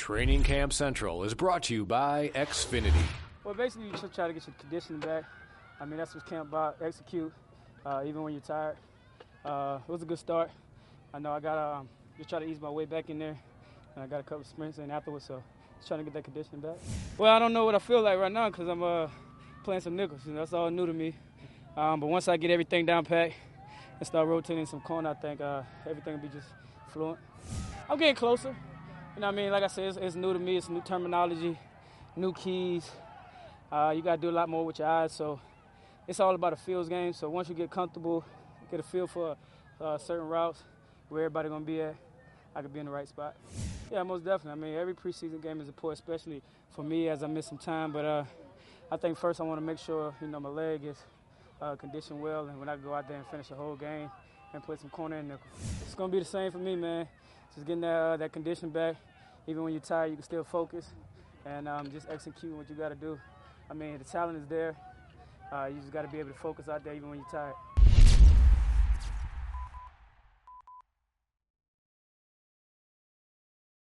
Training Camp Central is brought to you by Xfinity. Well, basically, you just try to get your conditioning back. I mean, that's what camp about, execute, even when you're tired. It was a good start. I know I got to just try to ease my way back in there, and I got a couple of sprints in afterwards, so just trying to get that conditioning back. Well, I don't know what I feel like right now because I'm playing some nickels. You know, that's all new to me. But once I get everything down pat and start rotating some corner, I think everything will be just fluent. I'm getting closer. You know what I mean? Like I said, it's new to me. It's new terminology, new keys. You got to do a lot more with your eyes. So it's all about a feels game. So once you get comfortable, get a feel for certain routes, where everybody's going to be at, I could be in the right spot. Yeah, most definitely. I mean, every preseason game is important, especially for me as I miss some time. But I think first I want to make sure, my leg is conditioned well, and when I go out there and finish the whole game and play some corner and nickel. It's going to be the same for me, man. Just getting that condition back. Even when you're tired, you can still focus and just execute what you got to do. I mean, the talent is there. You just got to be able to focus out there even when you're tired.